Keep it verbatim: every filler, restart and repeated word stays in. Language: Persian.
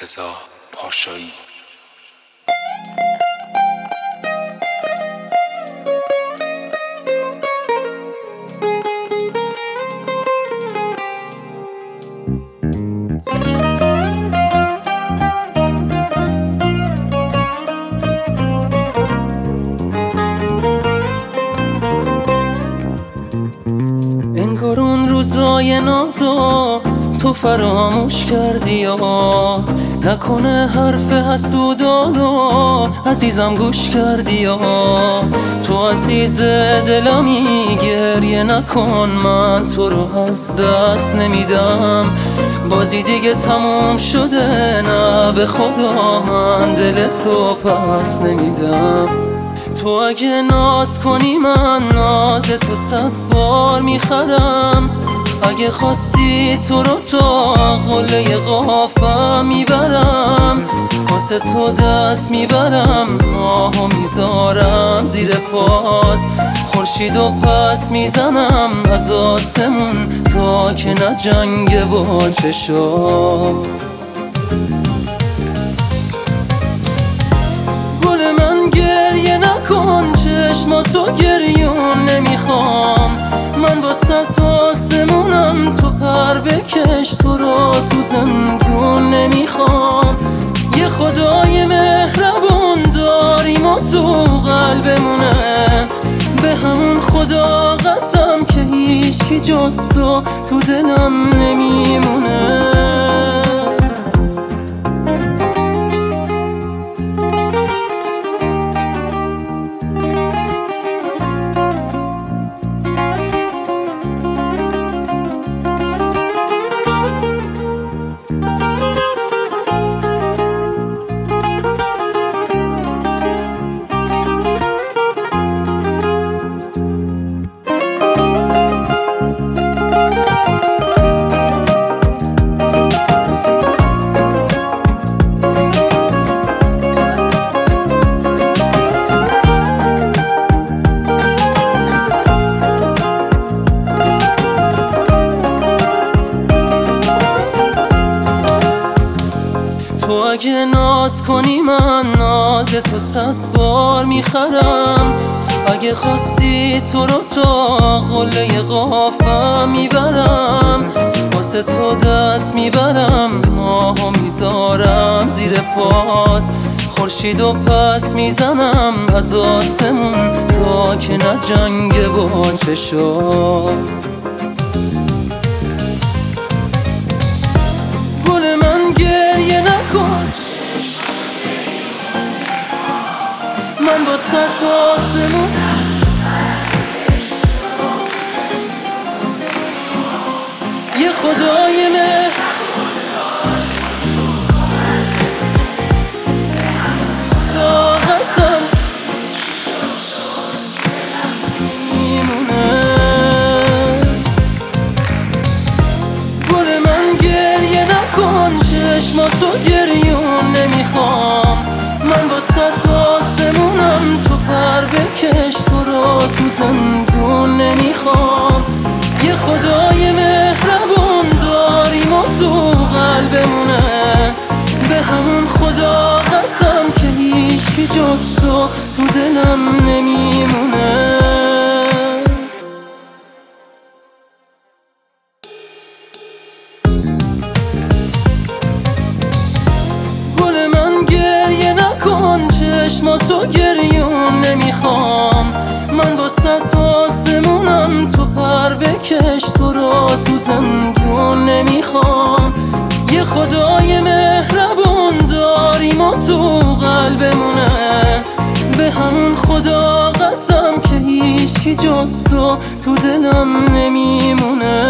رضا پاشایی. انگار اون روزای نازو تو فراموش کردی یا نکنه حرف حسودانو عزیزم گوش کردی یا تو عزیز دلمی گریه نکن، من تو رو از دست نمیدم، بازی دیگه تموم شده، نه به خدا من دل تو پس نمیدم. تو اگه ناز کنی من ناز تو صد بار میخرم، اگه خواستی تو رو تا قله قافم میبرم، واسه تو دست میبرم، ماهو میذارم زیر پات، خورشیدو پس میزنم از آسمون تا که نجنگه با چشام. گل من گریه نکن، چشماتو گریون نمیخوام، من با ست آسمونم، تو پر بکش، تو رو تو زندون نمیخوام. یه خدای مهربون داریم و تو قلبمونه، به همون خدا قسم که هیچی جز تو تو دلم نمیمونه. تو اگه ناز کنی من ناز تو صد بار میخرم، اگه خواستی تو رو تا قله قافم میبرم، واسه تو دست میبرم، ماهو میذارم زیر پات، خورشیدو پس میزنم از آسمون تا که نجنگه با چشام. گل من گریه نکن، من با ست آسمون یه خدای مهر قسم میمونه. گل من گریه نکن، چشماتو گریون نمیخوام، من با ست آسمونم، تو پر بکش، تو رو تو زندون نمیخوام. یه خدای مهربون داریم و تو قلبمونه، به همون خدا قسم که هیچی جز تو تو دلم نمیمونه. گل من گریه نکن، چشماتو گریون نمیخوام، من با ست آسمونم، تو پر بکش، تو رو تو زندون نمیخوام. یه خدای مهربون داریم و تو قلبمونه، به همون خدا قسم که هیچی جز تو تو دلم نمیمونه.